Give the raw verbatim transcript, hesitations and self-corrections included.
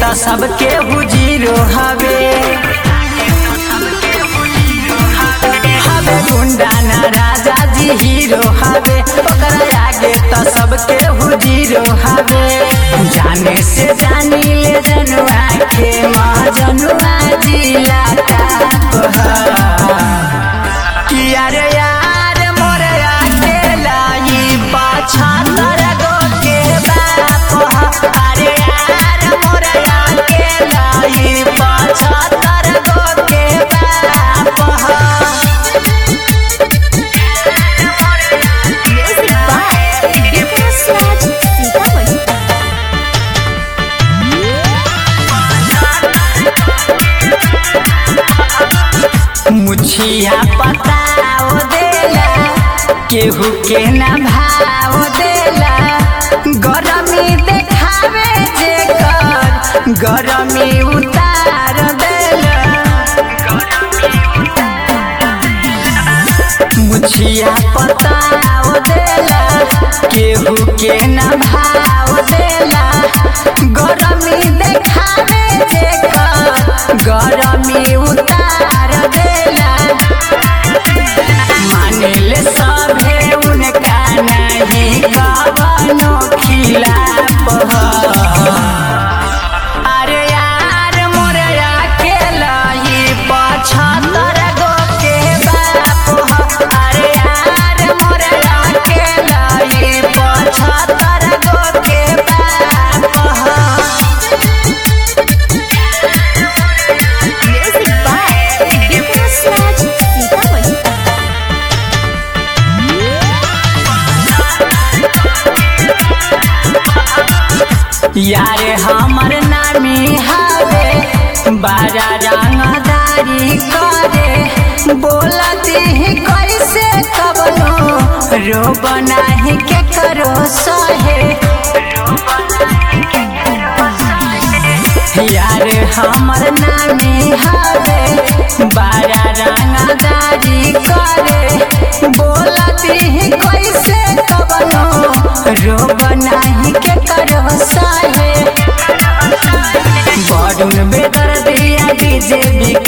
तो सबके हुजीरो हवे हवे गुंडा ना राजा जी हीरो हवे ओकरा आगे तो सबके हुजीरो हवे जाने से जानी ले जनुआ के माँ जनुआ जिला का किया रे यार मोरे अकेला ई पाछा तर गो के बाप अरे यार मोरे अकेला ई पाछा तर गो के बाप मुछिया पताओ देला केहू के ना भाव देला गरमी देखावे जेकर गरमी उतार देला मुछिया पताओ देला केहू के ना भाव देला गरमी देखावे जेकर गरमी उतार देला मानेले सभे उनका नहीं कवनो खिलाफ अरे यार मोरे अकेला ई पचहत्तर गो के बाप अरे यार मोरे अकेला ई पचहत्तर गो के बाप यारे हमर नामी हवे बारा रंगदारी करे बोलती ही कैसे कबनो रोब नाही के करो सहे यारे हमर नामी हवे बारा रंगदारी करे बोलती ही कैसे कबनो रोब नाही के करो सहे बड़ुन बेदर दिया डीजे